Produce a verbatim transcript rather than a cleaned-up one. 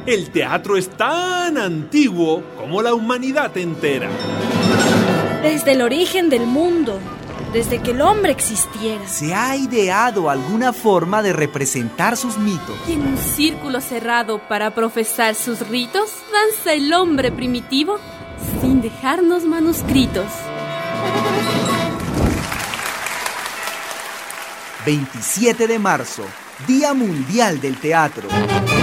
El teatro es tan antiguo como la humanidad entera. Desde el origen del mundo, desde que el hombre existiera, se ha ideado alguna forma de representar sus mitos. Y en un círculo cerrado para profesar sus ritos, danza el hombre primitivo sin dejarnos manuscritos. veintisiete de marzo, Día Mundial del Teatro.